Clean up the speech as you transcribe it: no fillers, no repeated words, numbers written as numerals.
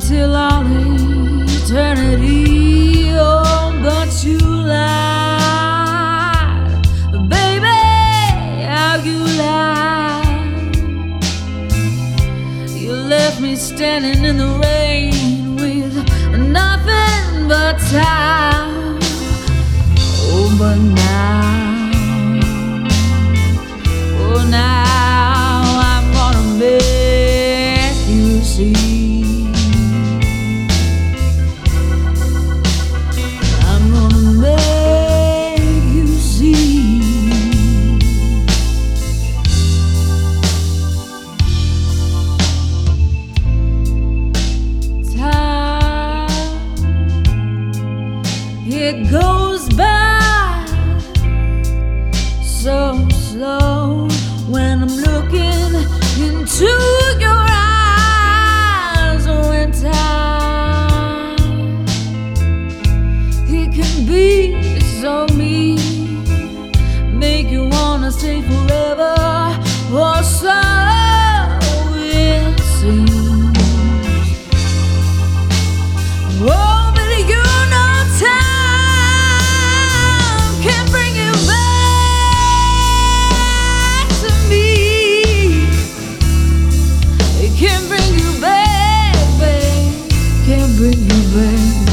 till all eternity. Oh, but you lied, baby, how you lied. You left me standing in the rain with nothing but time. Oh, but now I'm gonna make you see. I'm gonna make you see. Time, it goes by so slow when I'm looking into your eyes. When time, it can be so mean, make you wanna stay forever, or so it seems. Oh, but you know time can bring you back to me. It can bring you back, babe. Can bring you back.